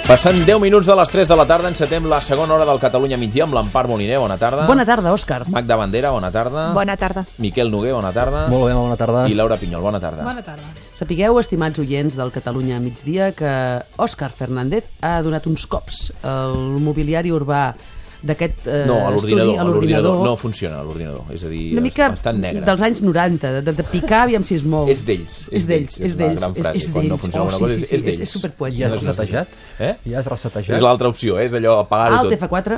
Passant 10 minuts de les 3 de la tarda, encetem la segona hora del Catalunya migdia amb l'Empar Moliner, bona tarda. Bona tarda, Òscar. Magda Bandera, bona tarda. Bona tarda. Miquel Noguer, bona tarda. Molt bé, bona tarda. I Laura Pinyol, bona tarda. Bona tarda. Sapigueu, estimats oients del Catalunya migdia, que Òscar Fernández ha donat uns cops al mobiliari urbà d'aquest No, a l'ordinador. No estudi, funciona, a l'ordinador. És a dir, una mica bastant negre. dels anys 90, de picar, aviam si es mou. És d'ells. És d'ells. És una gran frase. Quan no funciona una cosa, és d'ells. És superpoètic. Ja has resetejat? Ja has resetejat? És l'altra opció, és allò, apagar-ho Alt tot.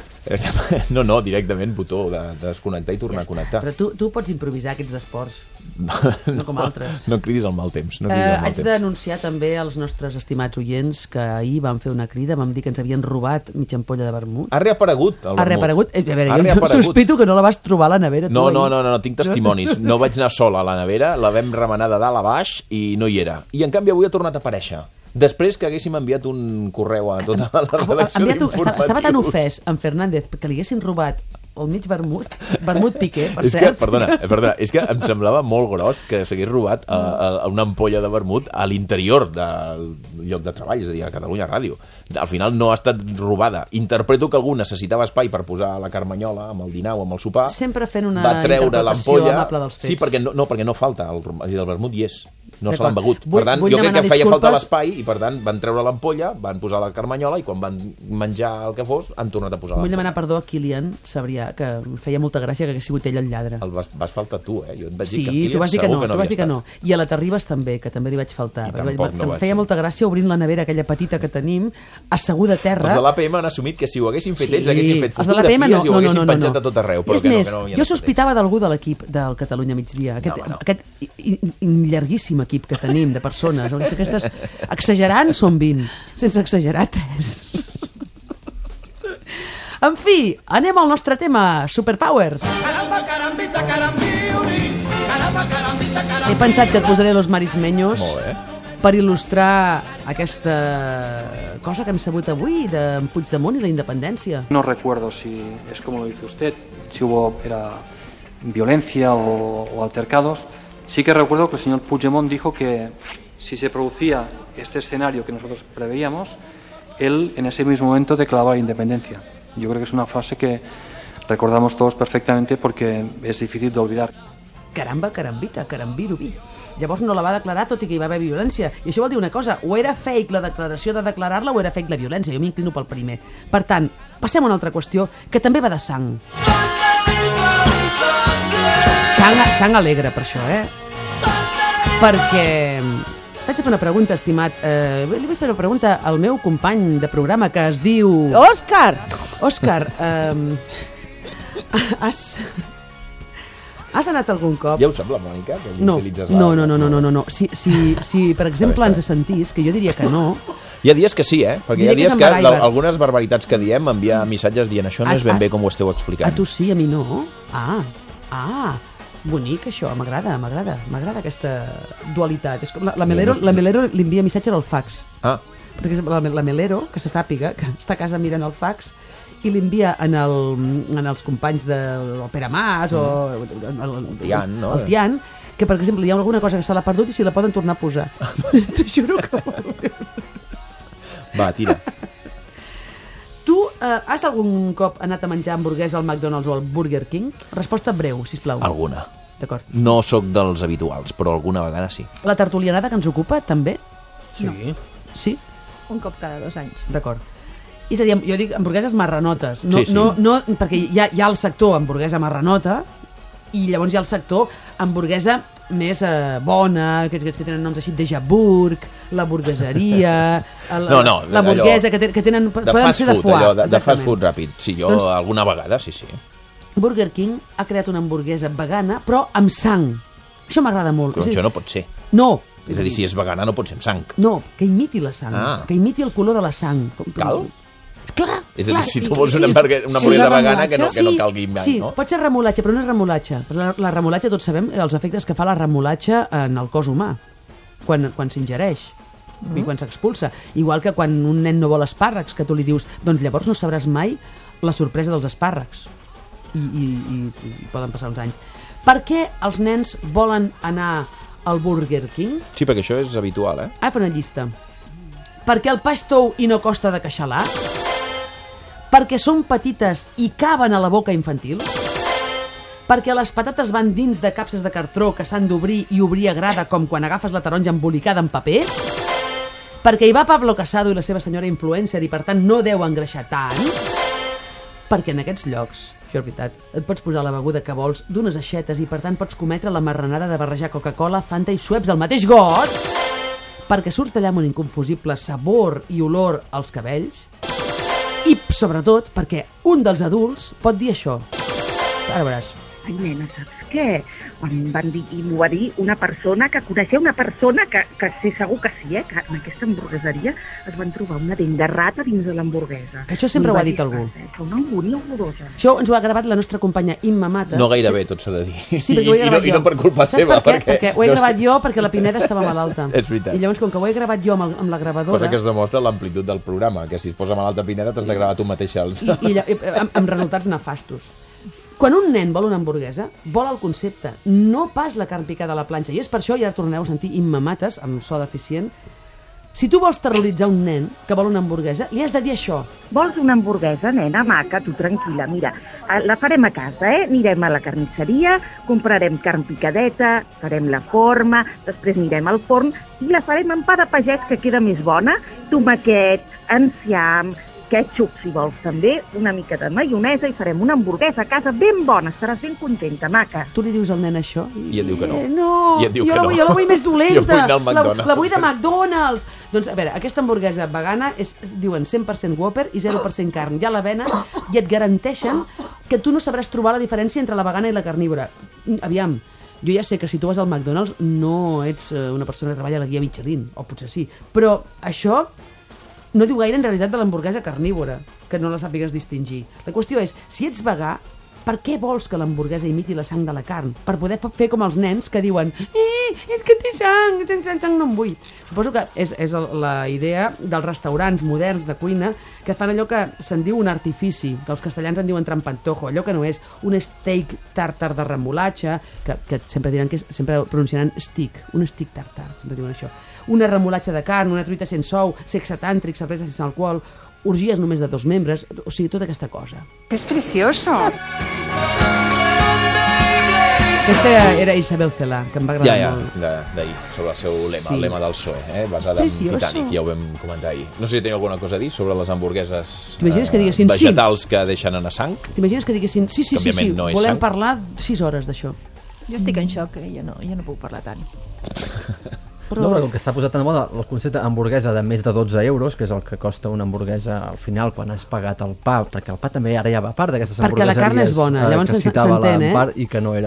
F4? No, directament botó de desconnectar i tornar a connectar. Però tu pots improvisar aquests d'esports, no com altres. No cridis al mal temps. Haig denunciar també als nostres estimats oients que ahir vam fer una crida, vam dir que ens havien robat mitja ampolla de vermut. Ha reaparegut el vermut. Ha reaparegut. A veure, jo sospito que no la vas trobar a la nevera. No, tinc testimonis. No vaig anar sola a la nevera, la vam remenar de dalt a baix i no hi era. I en canvi avui ha tornat a aparèixer. Després que haguéssim enviat un correu a tota la redacció d'informatius. Estava tan ofès en Fernández que li haguessin robat el mig vermut piqué, per cert. És que, perdona, és que em semblava molt gros que s'hagués robat una ampolla de vermut a l'interior del lloc de treball, és a dir, a Catalunya Ràdio. Al final no ha estat robada. Interpreto que algú necessitava espai per posar la carmanyola amb el dinar o amb el sopar. Sempre fent una va treure interpretació l'ampolla. amable dels fets. Sí, perquè no falta. El vermut hi és. No se l'han begut. Vull Per tant, jo crec que feia disculpes. falta l'espai i, per tant, van treure l'ampolla, van posar la carmanyola i quan van menjar el que fos, han tornat a posar Vull l'ampolla. demanar perdó a Kilian Sabrià, que em feia molta gràcia que hagués sigut ell el lladre. Vas faltar tu, Jo et vaig dir Sí, que Kilian tu vas dir que segur no, havia estat. I a la Terribas també, que també li vaig faltar. I tampoc no em vaig feia ser. molta gràcia obrint la nevera aquella petita que tenim, asseguda a terra. Els de l'APM han assumit que si ho haguessin fet ells, haguessin fet els de l'APM fotografies i ho haguessin no. penjat a tot arreu. Però És que més, no havien jo fet sospitava d'algú de l'equip del Catalunya migdia, aquest llarguíssim equip que tenim de persones, aquestes exagerant són 20, sense exagerar 3. En fi, anem al nostre tema, Superpowers. He pensat que et posaré los marismeños per il·lustrar aquesta cosa que hem sabut avui de Puigdemont i la independència. No recuerdo si es como lo dice usted, si era violencia o altercados. Sí que recuerdo que el señor Puigdemont dijo que si se producía este escenario que nosotros preveíamos, él en ese mismo momento declaraba la independencia. Yo creo que es una frase que recordamos todos perfectamente porque es difícil de olvidar. Caramba, carambita, carambirubi. Llavors no la va declarar tot i que hi va haver violència. I això vol dir una cosa, o era fake la declaració de declarar-la o era fake la violència. Jo m'inclino pel primer. Per tant, passem a una altra qüestió que també va de sang. Sang alegre per això, Perquè vaig a fer una pregunta, estimat. Li vull fer una pregunta al meu company de programa que es diu... Òscar, has anat algun cop... Ja ho sap la Mònica? Que No. utilitzes la... Si per exemple ens sentís, que jo diria que no... Hi ha dies que sí, Perquè hi ha Diria que dies és que en Baraiber. algunes barbaritats que diem enviar missatges dient això no és ben bé com ho esteu explicant. A tu sí, a mi no? Bonic això, m'agrada aquesta dualitat. És com la Melero li envia missatges al fax. Perquè la Melero, que se sàpiga, que està a casa mirant el fax i l'envia en els companys del Pere Mas o el Tian, no? El Tian, que per exemple hi ha alguna cosa que se l'ha perdut i si la poden tornar a posar. T'ho juro que... Va, tira. Tu has algun cop anat a menjar hamburguesa al McDonald's o al Burger King? Resposta breu, sisplau. Alguna. D'acord. No sóc dels habituals, però alguna vegada sí. La tertulianada que ens ocupa, també? Sí. Sí? un cop cada 2 anys. D'acord. És a dir, jo dic hamburgueses marranotes. No, Sí. no, perquè hi ha el sector hamburguesa marranota i llavors hi ha el sector hamburguesa més bona, que tenen noms així, de Jaburg, la burgueseria, la burguesa, que tenen... De fast ser de food, foie, allò, de fast food ràpid. Sí, jo Doncs- alguna vegada, sí. Burger King ha creat una hamburguesa vegana, però amb sang. Això m'agrada molt. Però això no pot ser. No. És a dir, si és vegana no pot ser amb sang. No, que imiti la sang, que imiti el color de la sang. Cal? Clar. És a dir, si tu vols una hamburguesa vegana que no calgui mai, sí, no? pot ser remolatge, però no és remolatge. La remolatge, tots sabem els efectes que fa la remolatge en el cos humà, quan s'ingereix i quan s'expulsa. Igual que quan un nen no vol espàrrecs, que tu li dius, doncs llavors no sabràs mai la sorpresa dels espàrrecs. I poden passar uns anys. Per què els nens volen anar al Burger King? Sí, perquè això és habitual, Ara fa una llista. Perquè el pa és tou i no costa de queixalar? Perquè són petites i caben a la boca infantil? Perquè les patates van dins de capses de cartró que s'han d'obrir i obrir a grada com quan agafes la taronja embolicada en paper? Perquè hi va Pablo Casado i la seva senyora influencer i per tant no deu engreixar tant? Perquè en aquests llocs, això és veritat, et pots posar la beguda que vols d'unes aixetes i per tant pots cometre la marranada de barrejar Coca-Cola, Fanta i Schweppes al mateix got? Perquè surt allà amb un inconfusible sabor i olor als cabells? I sobretot perquè un dels adults pot dir això. Ara veuràs. Ai, nena, saps què? Em van dir, i m'ho va dir una persona que coneixia una persona que sé segur que sí, que en aquesta hamburgueseria es van trobar una dent de rata dins de l'hamburguesa. Que això sempre ho ha dit algú. Que una angúnia horrorosa. Això ens ho ha gravat la nostra companya Imma Mates. No gairebé, tot s'ha de dir. Sí, perquè ho he gravat jo. I no per culpa seva. Perquè ho he gravat jo perquè la Pineda estava malalta. És veritat. I llavors, com que ho he gravat jo amb la gravadora... Cosa que es demostra l'amplitud del programa, que si es posa malalta Pineda t'has de gravar tu mateix els... I amb resultats nefastos. Quan un nen vol una hamburguesa, vol el concepte, no pas la carn picada a la planxa. I és per això, i ara torneu a sentir Imma Mates, amb so deficient, si tu vols terroritzar un nen que vol una hamburguesa, li has de dir això. Vols una hamburguesa, nena? Maca, tu tranquil·la. Mira, la farem a casa, Anirem a la carnisseria, comprarem carn picadeta, farem la forma, després anirem al forn i la farem amb pa de pagès, que queda més bona, tomaquet, enciam, ketchup, si vols també, una mica de maionesa i farem una hamburguesa a casa ben bona, estaràs ben contenta, maca. Tu li dius al nen això? I et diu que no. No, I et diu que no. Jo la vull més dolenta. Jo vull anar al McDonald's. La vull de McDonald's. Doncs, a veure, aquesta hamburguesa vegana diuen 100% Whopper i 0% carn. Ja la venen i et garanteixen que tu no sabràs trobar la diferència entre la vegana i la carnívora. Aviam, jo ja sé que si tu vas al McDonald's no ets una persona que treballa a la guia Michelin, o potser sí, però això no diu gaire en realitat de l'hamburguesa carnívora, que no la sàpigues distingir. La qüestió és, si ets vegà, per què vols que l'hamburguesa imiti la sang de la carn? Per poder fer com els nens que diuen és que té sang no en vull. Suposo que és la idea dels restaurants moderns de cuina que fan allò que se'n diu un artifici, que els castellans en diuen trampantojo, allò que no és un steak tartar de remolatge, que sempre diran que sempre pronunciaran stick, un stick tartar, sempre diuen això. Una remolatge de carn, una truita sense ou, sexe tàntric, cervesa sense alcohol, orgies només de 2 membres, o sigui, tota aquesta cosa. És precioso. Aquesta era Isabel Celà, que em va agradar molt. D'ahir, sobre el seu lema, el lema del PSOE, basada en Titanic, ja ho vam comentar ahir. No sé si teniu alguna cosa a dir sobre les hamburgueses vegetals que deixen anar sang. T'imagines que diguessin, sí, volem parlar 6 hores d'això. Jo estic en xoc, jo no puc parlar tant. No, però com que està posat tan de moda el concepte hamburguesa de més de 12 euros, que és el que costa una hamburguesa al final quan has pagat el pa, perquè el pa també ara ja va a part d'aquestes hamburgueseries. Perquè la carn és bona, llavors s'entén,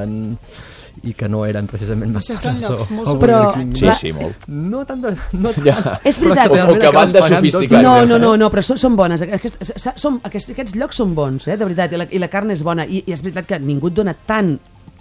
i que no eren precisament massa cars. Però... Sí, molt. No tant de... És veritat. O que van de sofisticats. No, però són bones. Aquests llocs són bons, de veritat, i la carn és bona. I és veritat que ningú et dona tant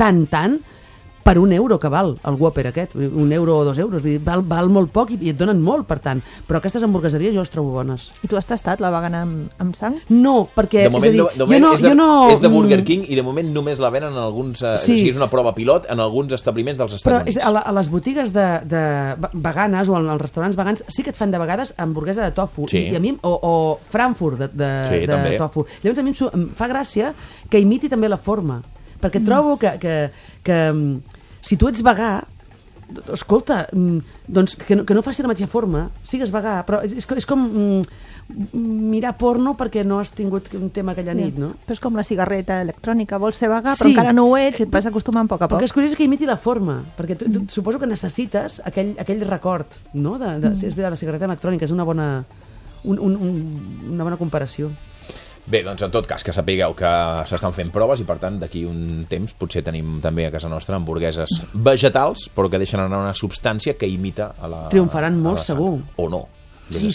per €1 que val el Whopper aquest, €1 o €2, val molt poc i et donen molt, per tant. Però aquestes hamburgueseries jo les trobo bones. I tu has tastat la vegana amb sang? No, perquè... De moment és de Burger King i de moment només la venen en alguns... O sigui, és una prova pilot en alguns establiments dels Estats Units. Però a les botigues de veganes o als restaurants vegans sí que et fan de vegades hamburguesa de tofu. I a mi, o Frankfurt de tofu. Llavors a mi em fa gràcia que imiti també la forma. Perquè trobo que si tu ets vegà, escolta, doncs que no faci la mateixa forma, sigues vegà, però és com mirar porno perquè no has tingut un tema aquella nit, no? Però és com la cigarreta electrònica, vols ser vegà, però encara no ho ets i et vas acostumant a poc a poc. Perquè és curiós que imiti la forma, perquè tu suposo que necessites aquell record, no? És veritat, la cigarreta electrònica és una bona comparació. Bé, doncs en tot cas que sapigueu que s'estan fent proves i per tant d'aquí un temps potser tenim també a casa nostra hamburgueses vegetals però que deixen anar una substància que imita a la... Triomfaran molt, segur. O no. Sí.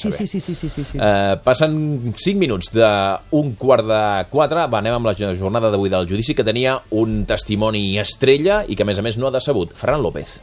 Passen 5 minuts d'un 3:45. Anem amb la jornada d'avui del judici que tenia un testimoni estrella i que a més no ha decebut. Ferran López.